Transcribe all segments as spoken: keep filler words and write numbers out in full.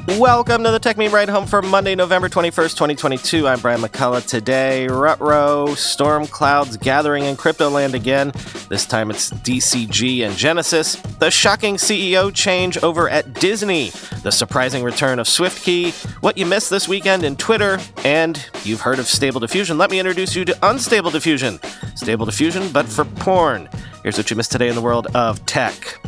Welcome to the Tech Meme Ride Home for Monday, November twenty-first, twenty twenty-two. I'm Brian McCullough. Today, Rutrow, storm clouds gathering in crypto land again. This time it's D C G and Genesis. The shocking C E O change over at Disney. The surprising return of SwiftKey. What you missed this weekend in Twitter. And you've heard of Stable Diffusion. Let me introduce you to Unstable Diffusion. Stable Diffusion, but for porn. Here's what you missed today in the world of tech.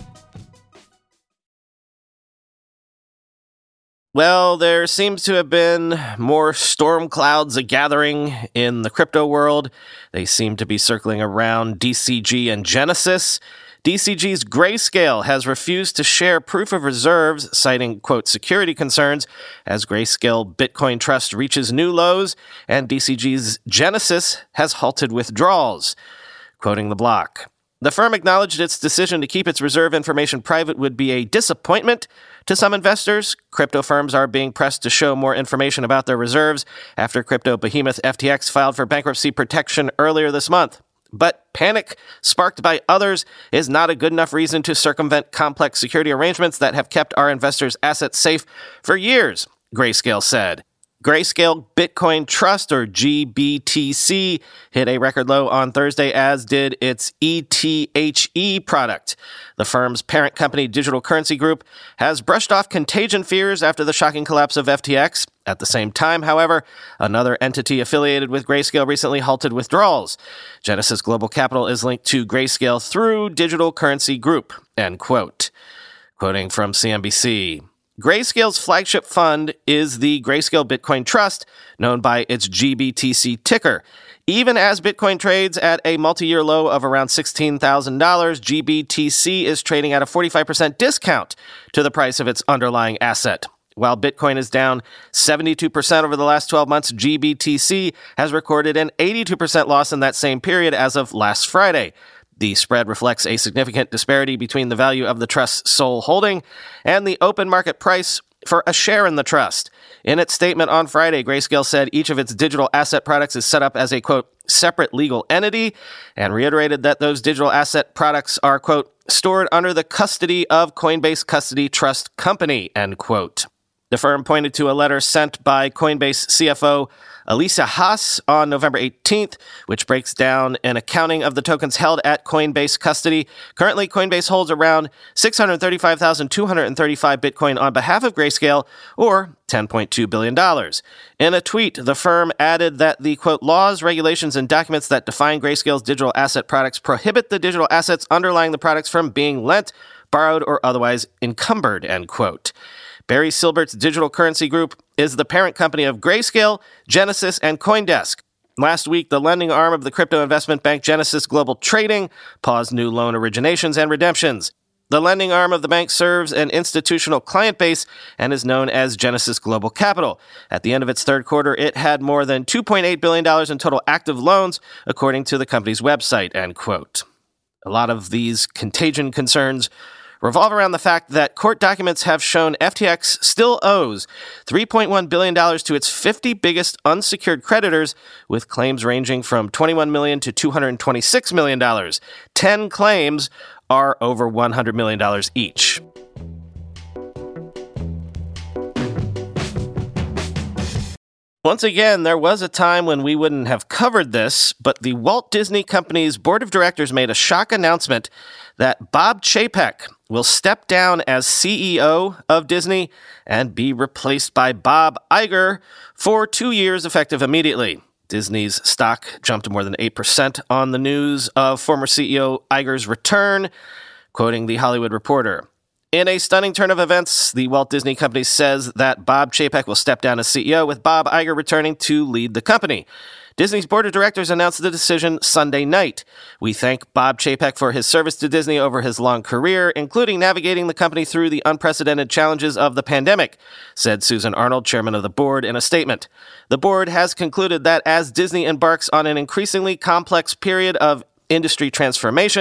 Well, there seems to have been more storm clouds a-gathering in the crypto world. They seem to be circling around D C G and Genesis. D C G's Grayscale has refused to share proof of reserves, citing, quote, security concerns, as Grayscale Bitcoin Trust reaches new lows, and D C G's Genesis has halted withdrawals. Quoting the block, the firm acknowledged its decision to keep its reserve information private would be a disappointment to some investors. Crypto firms are being pressed to show more information about their reserves after crypto behemoth F T X filed for bankruptcy protection earlier this month. But panic sparked by others is not a good enough reason to circumvent complex security arrangements that have kept our investors' assets safe for years, Grayscale said. Grayscale Bitcoin Trust, or G B T C, hit a record low on Thursday, as did its E T H E product. The firm's parent company, Digital Currency Group, has brushed off contagion fears after the shocking collapse of F T X. At the same time, however, another entity affiliated with Grayscale recently halted withdrawals. Genesis Global Capital is linked to Grayscale through Digital Currency Group, end quote. Quoting from C N B C, Grayscale's flagship fund is the Grayscale Bitcoin Trust, known by its G B T C ticker. Even as Bitcoin trades at a multi-year low of around sixteen thousand dollars, G B T C is trading at a forty-five percent discount to the price of its underlying asset. While Bitcoin is down seventy-two percent over the last twelve months, G B T C has recorded an eighty-two percent loss in that same period as of last Friday. The spread reflects a significant disparity between the value of the trust's sole holding and the open market price for a share in the trust. In its statement on Friday, Grayscale said each of its digital asset products is set up as a, quote, separate legal entity, and reiterated that those digital asset products are, quote, stored under the custody of Coinbase Custody Trust Company, end quote. The firm pointed to a letter sent by Coinbase C F O Alesia Haas on November eighteenth, which breaks down an accounting of the tokens held at Coinbase custody. Currently, Coinbase holds around six hundred thirty-five thousand two hundred thirty-five Bitcoin on behalf of Grayscale, or ten point two billion dollars. In a tweet, the firm added that the, quote, laws, regulations, and documents that define Grayscale's digital asset products prohibit the digital assets underlying the products from being lent, borrowed, or otherwise encumbered, end quote. Barry Silbert's Digital Currency Group is the parent company of Grayscale, Genesis, and CoinDesk. Last week, the lending arm of the crypto investment bank Genesis Global Trading paused new loan originations and redemptions. The lending arm of the bank serves an institutional client base and is known as Genesis Global Capital. At the end of its third quarter, it had more than two point eight billion dollars in total active loans, according to the company's website, end quote. A lot of these contagion concerns revolve around the fact that court documents have shown F T X still owes three point one billion dollars to its fifty biggest unsecured creditors, with claims ranging from twenty-one million dollars to two hundred twenty-six million dollars. Ten claims are over one hundred million dollars each. Once again, there was a time when we wouldn't have covered this, but the Walt Disney Company's board of directors made a shock announcement that Bob Chapek will step down as C E O of Disney and be replaced by Bob Iger for two years effective immediately. Disney's stock jumped more than eight percent on the news of former C E O Iger's return, quoting The Hollywood Reporter. In a stunning turn of events, the Walt Disney Company says that Bob Chapek will step down as C E O, with Bob Iger returning to lead the company. Disney's board of directors announced the decision Sunday night. We thank Bob Chapek for his service to Disney over his long career, including navigating the company through the unprecedented challenges of the pandemic, said Susan Arnold, chairman of the board, in a statement. The board has concluded that as Disney embarks on an increasingly complex period of industry transformation,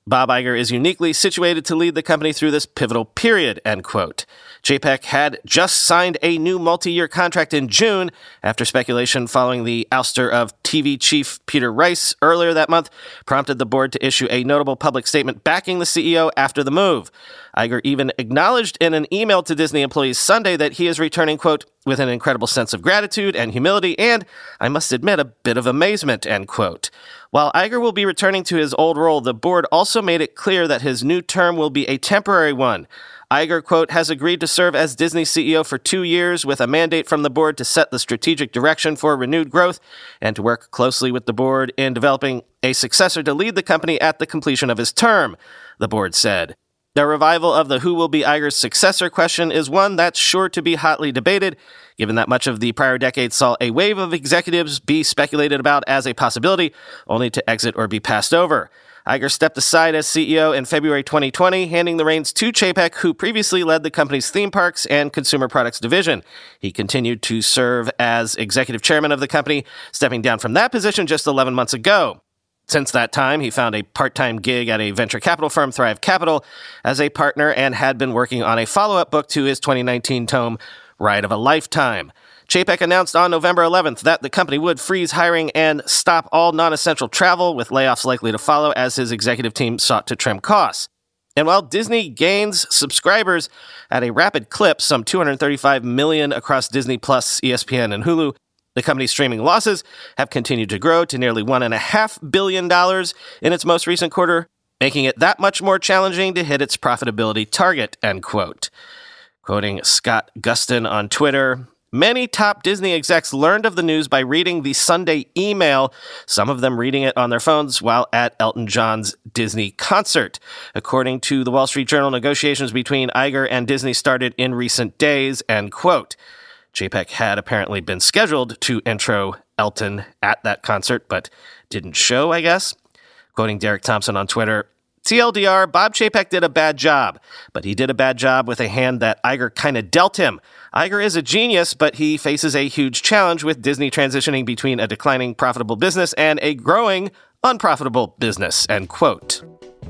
Bob Iger is uniquely situated to lead the company through this pivotal period, end quote. Chapek had just signed a new multi-year contract in June after speculation following the ouster of T V chief Peter Rice earlier that month prompted the board to issue a notable public statement backing the C E O after the move. Iger even acknowledged in an email to Disney employees Sunday that he is returning, quote, with an incredible sense of gratitude and humility and, I must admit, a bit of amazement, end quote. While Iger will be returning to his old role, the board also made it clear that his new term will be a temporary one. Iger, quote, has agreed to serve as Disney C E O for two years with a mandate from the board to set the strategic direction for renewed growth and to work closely with the board in developing a successor to lead the company at the completion of his term, the board said. The revival of the who will be Iger's successor question is one that's sure to be hotly debated, given that much of the prior decade saw a wave of executives be speculated about as a possibility, only to exit or be passed over. Iger stepped aside as C E O in February twenty twenty, handing the reins to Chapek, who previously led the company's theme parks and consumer products division. He continued to serve as executive chairman of the company, stepping down from that position just eleven months ago. Since that time, he found a part-time gig at a venture capital firm, Thrive Capital, as a partner and had been working on a follow-up book to his twenty nineteen tome, Ride of a Lifetime. Chapek announced on November eleventh that the company would freeze hiring and stop all non-essential travel, with layoffs likely to follow as his executive team sought to trim costs. And while Disney gains subscribers at a rapid clip, some two hundred thirty-five million across Disney Plus, E S P N, and Hulu, the company's streaming losses have continued to grow to nearly one point five billion dollars in its most recent quarter, making it that much more challenging to hit its profitability target, end quote. Quoting Scott Gustin on Twitter, many top Disney execs learned of the news by reading the Sunday email, some of them reading it on their phones while at Elton John's Disney concert. According to the Wall Street Journal, negotiations between Iger and Disney started in recent days, end quote. Chapek had apparently been scheduled to intro Elton at that concert, but didn't show, I guess. Quoting Derek Thompson on Twitter, T L D R, Bob Chapek did a bad job, but he did a bad job with a hand that Iger kind of dealt him. Iger is a genius, but he faces a huge challenge with Disney transitioning between a declining profitable business and a growing unprofitable business, end quote.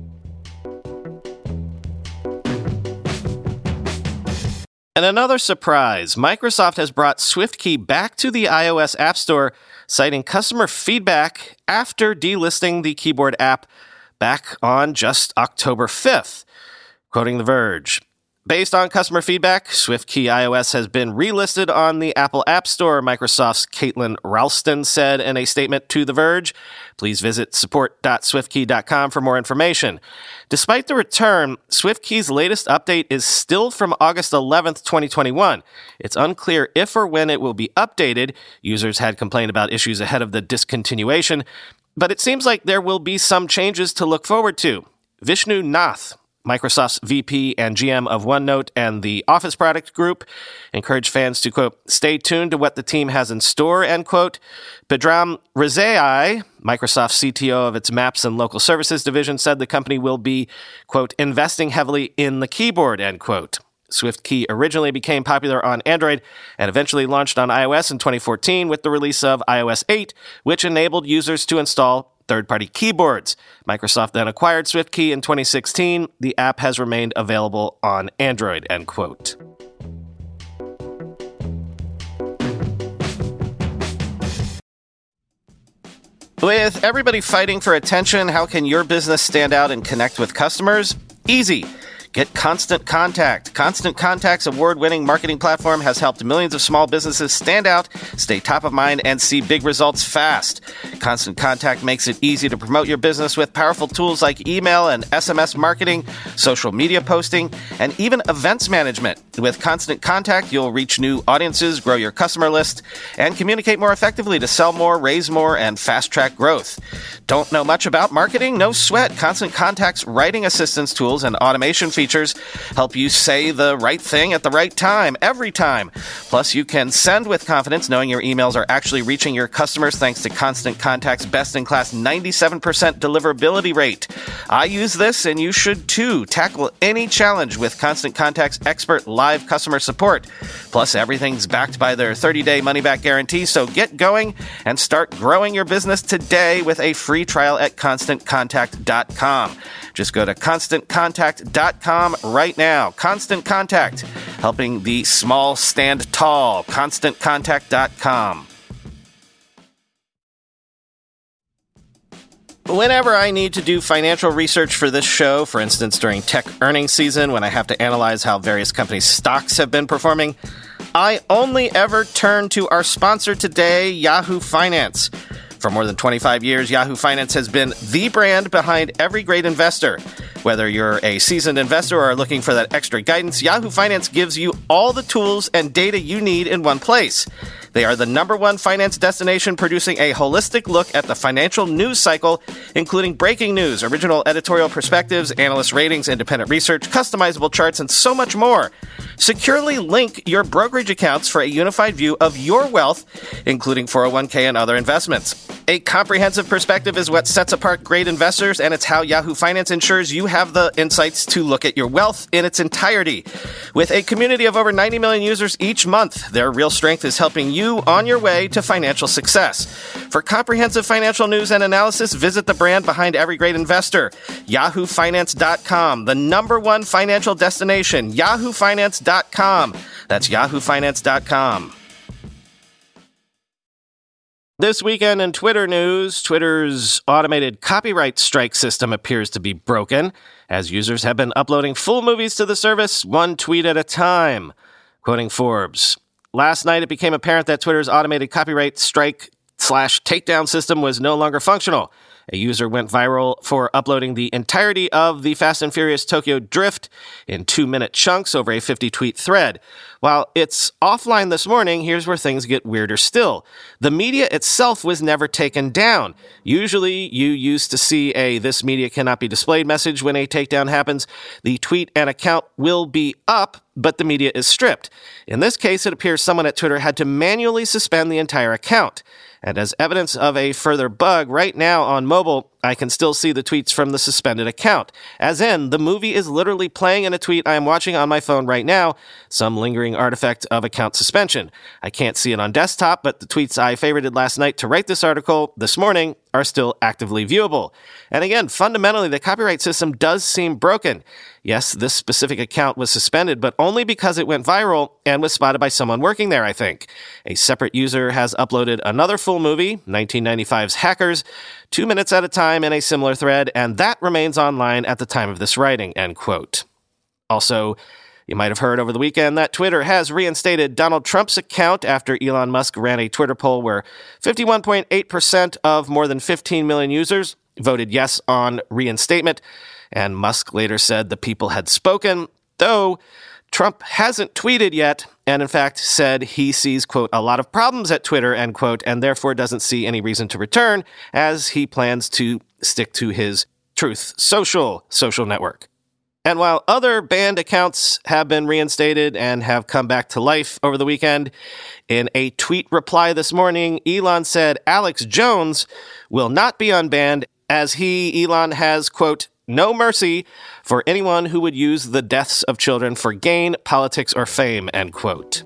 And another surprise, Microsoft has brought SwiftKey back to the iOS App Store, citing customer feedback after delisting the keyboard app back on just October fifth. Quoting The Verge, based on customer feedback, SwiftKey iOS has been relisted on the Apple App Store, Microsoft's Caitlin Ralston said in a statement to The Verge. Please visit support dot swift key dot com for more information. Despite the return, SwiftKey's latest update is still from August eleventh, twenty twenty-one. It's unclear if or when it will be updated. Users had complained about issues ahead of the discontinuation, but it seems like there will be some changes to look forward to. Vishnu Nath, Microsoft's V P and G M of OneNote and the Office Product Group, encouraged fans to, quote, stay tuned to what the team has in store, end quote. Bedram Rezai, Microsoft's C T O of its Maps and Local Services division, said the company will be, quote, investing heavily in the keyboard, end quote. SwiftKey originally became popular on Android and eventually launched on iOS in twenty fourteen with the release of i O S eight, which enabled users to install third-party keyboards. Microsoft then acquired SwiftKey in twenty sixteen. The app has remained available on Android, end quote. With everybody fighting for attention, how can your business stand out and connect with customers? Easy. Get Constant Contact. Constant Contact's award-winning marketing platform has helped millions of small businesses stand out, stay top of mind, and see big results fast. Constant Contact makes it easy to promote your business with powerful tools like email and S M S marketing, social media posting, and even events management. With Constant Contact, you'll reach new audiences, grow your customer list, and communicate more effectively to sell more, raise more, and fast-track growth. Don't know much about marketing? No sweat. Constant Contact's writing assistance tools and automation features help you say the right thing at the right time, every time. Plus, you can send with confidence knowing your emails are actually reaching your customers thanks to Constant Contact's best-in-class ninety-seven percent deliverability rate. I use this, and you should too. Tackle any challenge with Constant Contact's expert live customer support. Plus, everything's backed by their thirty-day money-back guarantee, so get going and start growing your business today with a free trial at constant contact dot com. Just go to constant contact dot com right now. Constant Contact, helping the small stand tall. constant contact dot com. Whenever I need to do financial research for this show, for instance during tech earnings season when I have to analyze how various companies' stocks have been performing, I only ever turn to our sponsor today, Yahoo Finance. For more than twenty-five years, Yahoo Finance has been the brand behind every great investor. Whether you're a seasoned investor or are looking for that extra guidance, Yahoo Finance gives you all the tools and data you need in one place. They are the number one finance destination producing a holistic look at the financial news cycle, including breaking news, original editorial perspectives, analyst ratings, independent research, customizable charts, and so much more. Securely link your brokerage accounts for a unified view of your wealth, including four oh one k and other investments. A comprehensive perspective is what sets apart great investors, and it's how Yahoo Finance ensures you have the insights to look at your wealth in its entirety. With a community of over ninety million users each month, their real strength is helping you on your way to financial success. For comprehensive financial news and analysis, visit the brand behind every great investor, yahoo finance dot com, the number one financial destination, yahoo finance dot com. That's yahoo finance dot com. This weekend in Twitter news, Twitter's automated copyright strike system appears to be broken, as users have been uploading full movies to the service one tweet at a time. Quoting Forbes, last night it became apparent that Twitter's automated copyright strike slash takedown system was no longer functional. A user went viral for uploading the entirety of the Fast and Furious Tokyo Drift in two-minute chunks over a fifty-tweet thread. While it's offline this morning, here's where things get weirder still. The media itself was never taken down. Usually, you used to see a "this media cannot be displayed" message when a takedown happens. The tweet and account will be up, but the media is stripped. In this case, it appears someone at Twitter had to manually suspend the entire account. And as evidence of a further bug, right now on mobile, I can still see the tweets from the suspended account. As in, the movie is literally playing in a tweet I am watching on my phone right now, some lingering artifact of account suspension. I can't see it on desktop, but the tweets I favorited last night to write this article this morning are still actively viewable. And again, fundamentally, the copyright system does seem broken. Yes, this specific account was suspended, but only because it went viral and was spotted by someone working there, I think. A separate user has uploaded another full movie, nineteen ninety-five's Hackers, two minutes at a time in a similar thread, and that remains online at the time of this writing, end quote. Also, you might have heard over the weekend that Twitter has reinstated Donald Trump's account after Elon Musk ran a Twitter poll where fifty-one point eight percent of more than fifteen million users voted yes on reinstatement, and Musk later said the people had spoken, though Trump hasn't tweeted yet, and in fact said he sees, quote, a lot of problems at Twitter, end quote, and therefore doesn't see any reason to return, as he plans to stick to his Truth Social social network. And while other banned accounts have been reinstated and have come back to life over the weekend, in a tweet reply this morning, Elon said Alex Jones will not be unbanned, as he, Elon, has, quote, no mercy for anyone who would use the deaths of children for gain, politics, or fame, end quote.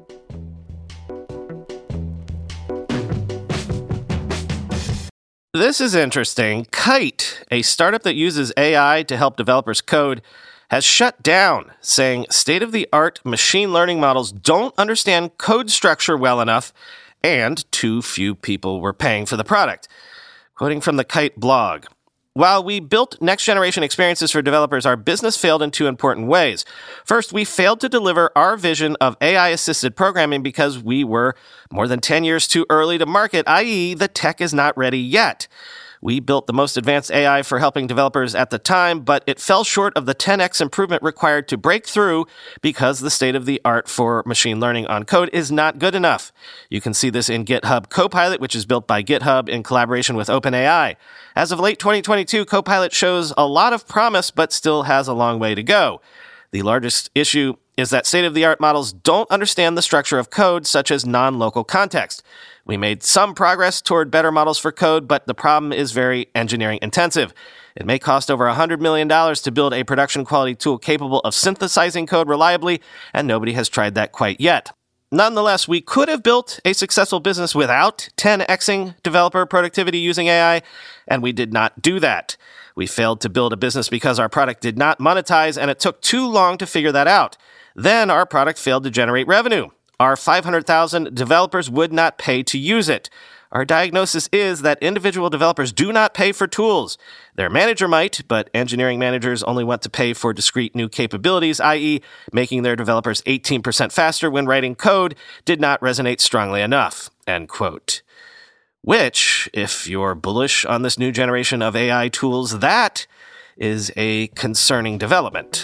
This is interesting. Kite, a startup that uses A I to help developers code, has shut down, saying state-of-the-art machine learning models don't understand code structure well enough, and too few people were paying for the product. Quoting from the Kite blog, while we built next-generation experiences for developers, our business failed in two important ways. First, we failed to deliver our vision of A I-assisted programming because we were more than ten years too early to market, that is, the tech is not ready yet. We built the most advanced A I for helping developers at the time, but it fell short of the ten x improvement required to break through because the state-of-the-art for machine learning on code is not good enough. You can see this in GitHub Copilot, which is built by GitHub in collaboration with OpenAI. As of late twenty twenty-two, Copilot shows a lot of promise, but still has a long way to go. The largest issue is that state-of-the-art models don't understand the structure of code, such as non-local context. We made some progress toward better models for code, but the problem is very engineering intensive. It may cost over one hundred million dollars to build a production-quality tool capable of synthesizing code reliably, and nobody has tried that quite yet. Nonetheless, we could have built a successful business without ten xing developer productivity using A I, and we did not do that. We failed to build a business because our product did not monetize, and it took too long to figure that out. Then our product failed to generate revenue. Our five hundred thousand developers would not pay to use it. Our diagnosis is that individual developers do not pay for tools. Their manager might, but engineering managers only want to pay for discrete new capabilities, that is, making their developers eighteen percent faster when writing code did not resonate strongly enough. End quote. Which, if you're bullish on this new generation of A I tools, that is a concerning development.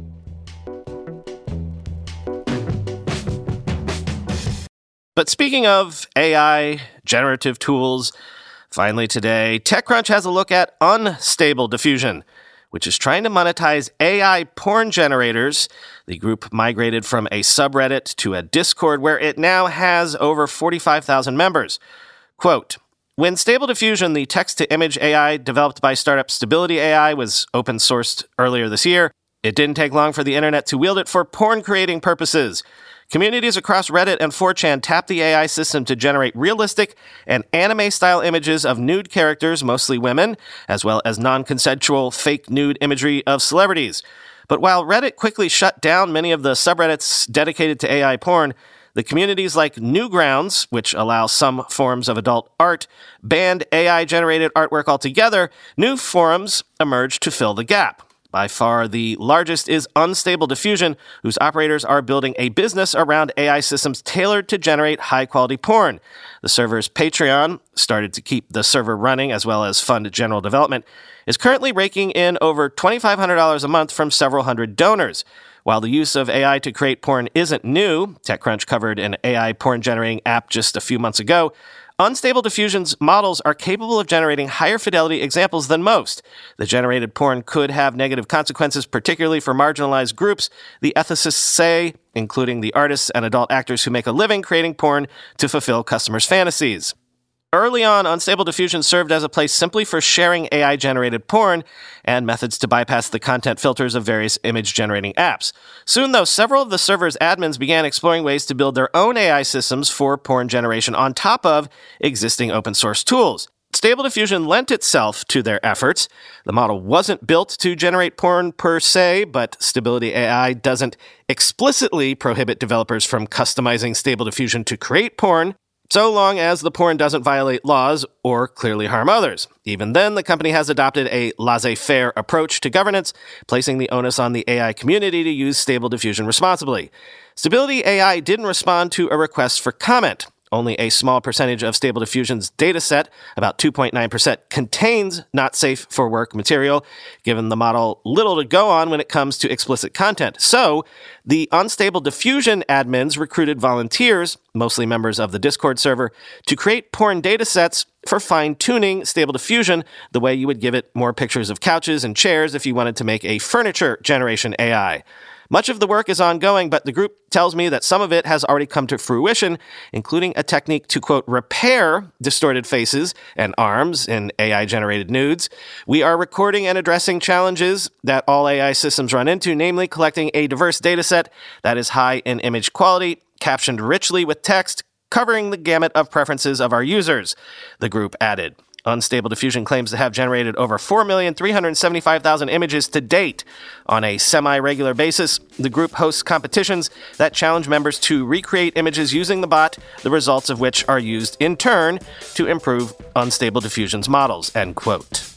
But speaking of A I generative tools, finally today, TechCrunch has a look at Unstable Diffusion, which is trying to monetize A I porn generators. The group migrated from a subreddit to a Discord where it now has over forty-five thousand members. Quote, when Stable Diffusion, the text-to-image A I developed by startup Stability A I, was open-sourced earlier this year, it didn't take long for the internet to wield it for porn-creating purposes. Communities across Reddit and four chan tapped the A I system to generate realistic and anime-style images of nude characters, mostly women, as well as non-consensual fake nude imagery of celebrities. But while Reddit quickly shut down many of the subreddits dedicated to A I porn, the communities like Newgrounds, which allow some forms of adult art, banned A I-generated artwork altogether. New forums emerged to fill the gap. By far the largest is Unstable Diffusion, whose operators are building a business around A I systems tailored to generate high-quality porn. The server's Patreon, started to keep the server running as well as fund general development, is currently raking in over twenty-five hundred dollars a month from several hundred donors. While the use of A I to create porn isn't new, TechCrunch covered an A I porn-generating app just a few months ago, Unstable Diffusion's models are capable of generating higher fidelity examples than most. The generated porn could have negative consequences, particularly for marginalized groups, the ethicists say, including the artists and adult actors who make a living creating porn to fulfill customers' fantasies. Early on, Unstable Diffusion served as a place simply for sharing A I-generated porn and methods to bypass the content filters of various image-generating apps. Soon, though, several of the server's admins began exploring ways to build their own A I systems for porn generation on top of existing open-source tools. Stable Diffusion lent itself to their efforts. The model wasn't built to generate porn per se, but Stability A I doesn't explicitly prohibit developers from customizing Stable Diffusion to create porn, so long as the porn doesn't violate laws or clearly harm others. Even then, the company has adopted a laissez-faire approach to governance, placing the onus on the A I community to use Stable Diffusion responsibly. Stability A I didn't respond to a request for comment. Only a small percentage of Stable Diffusion's dataset, about two point nine percent, contains not safe for work material, giving the model little to go on when it comes to explicit content. So, the Unstable Diffusion admins recruited volunteers, mostly members of the Discord server, to create porn datasets for fine-tuning Stable Diffusion the way you would give it more pictures of couches and chairs if you wanted to make a furniture generation A I. Much of the work is ongoing, but the group tells me that some of it has already come to fruition, including a technique to, quote, repair distorted faces and arms in A I-generated nudes. We are recording and addressing challenges that all A I systems run into, namely collecting a diverse dataset that is high in image quality, captioned richly with text, covering the gamut of preferences of our users, the group added. Unstable Diffusion claims to have generated over four million three hundred seventy-five thousand images to date. On a semi-regular basis, the group hosts competitions that challenge members to recreate images using the bot, the results of which are used in turn to improve Unstable Diffusion's models, end quote.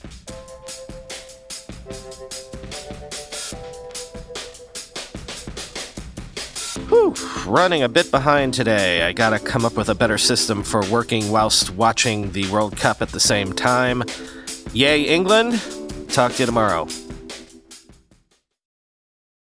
Whew, running a bit behind today. I gotta come up with a better system for working whilst watching the World Cup at the same time. Yay, England! Talk to you tomorrow.